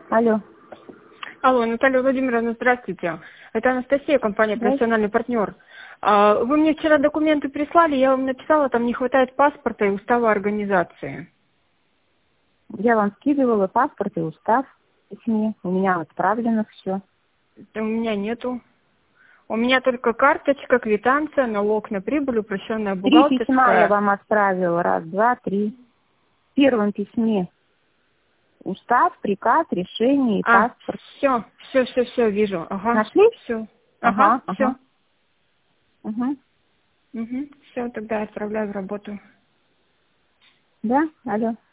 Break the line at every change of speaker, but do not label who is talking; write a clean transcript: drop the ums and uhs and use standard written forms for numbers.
Алло.
Алло, Наталья Владимировна, здравствуйте. Это Анастасия, компания «Профессиональный партнер». Вы мне вчера документы прислали, я вам написала, там не хватает паспорта и устава организации.
Я вам скидывала паспорт и устав в письме. У меня отправлено все.
У меня нету. У меня только карточка, квитанция, налог на прибыль, упрощенная
3
бухгалтерская.
письма я вам отправила. 1, 2, 3. В первом письме устав, приказ, решение и паспорт.
Все, вижу. Ага.
Нашли?
Все.
Ага,
Все.
ага. Угу.
Все, тогда отправляю в работу.
Да? Алло.